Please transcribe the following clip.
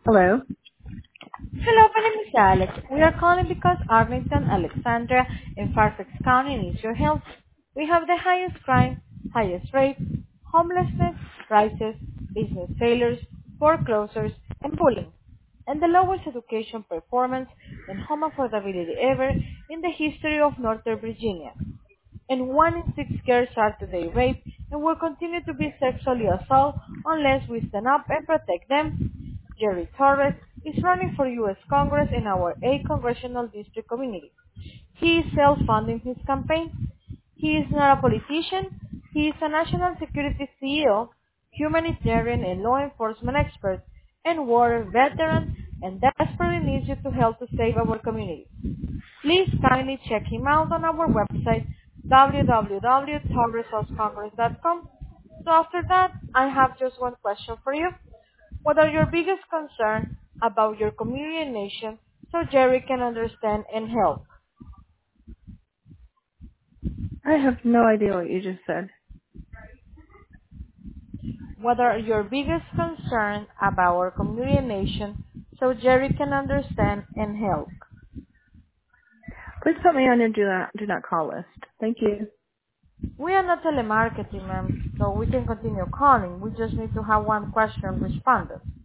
Hello. Hello, my name is Alex. We are calling because Arlington, Alexandria, and Fairfax County needs your help. We have the highest crime, highest rates, homelessness, crisis, business failures, foreclosures, and bullying, and the lowest education performance and home affordability ever in the history of Northern Virginia. And 1 in 6 girls are today raped and will continue to be sexually assaulted unless we stand up and protect them. Jerry Torres is running for U.S. Congress in our 8th Congressional District community. He is self-funding his campaign. He is not a politician. He is a national security CEO, humanitarian and law enforcement expert, and war veteran, and desperately needs you to help to save our community. Please kindly check him out on our website, www.torresourcecongress.com. So after that, I have just one question for you. What are your biggest concerns about your community and nation so Jerry can understand and help? I have no idea what you just said. What are your biggest concerns about our community and nation so Jerry can understand and help? Please put me on your do not call list. Thank you. We are not telemarketing, ma'am, so we can continue calling. We just need to have one question responded.